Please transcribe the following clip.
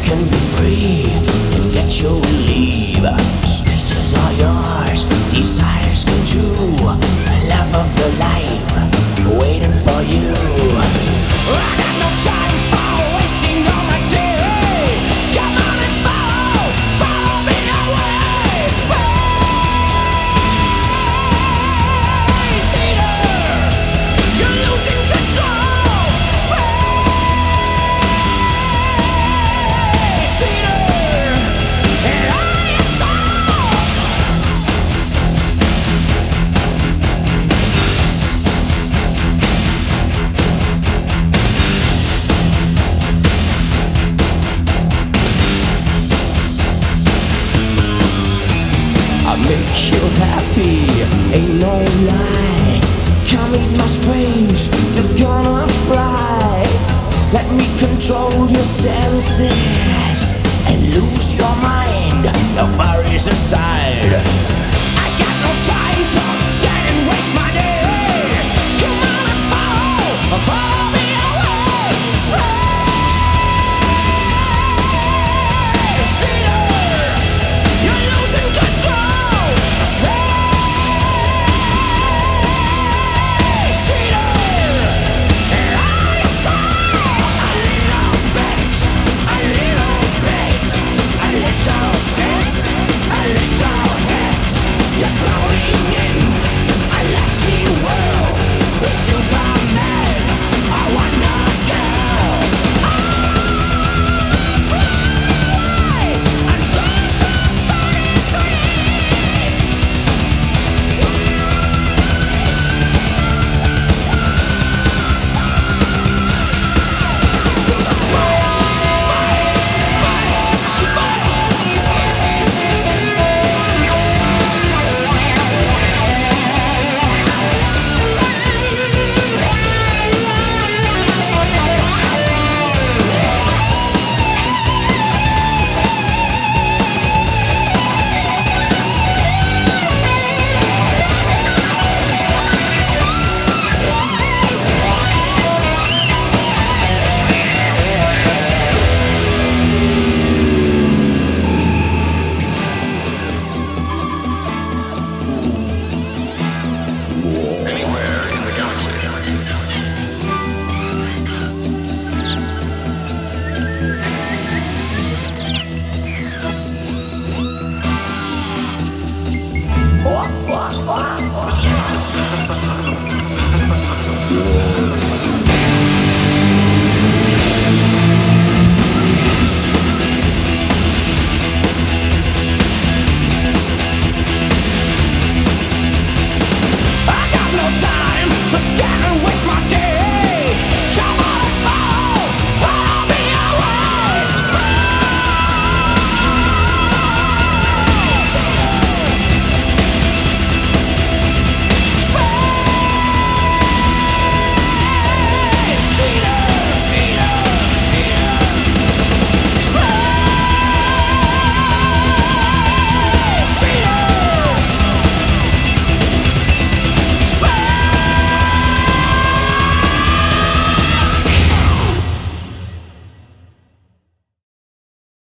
can be free, get your leave. Spaces are yours, desires come true. Love of the life, waiting for you. I got no time for wasting all my day. Come on and follow me away. Space Eater, you're losing control. Space Eater, and I saw. I make you happy, ain't no lie. Come eat my springs, you're gonna fly. Let me control your senses and lose your mind. Your worries aside, I got no time.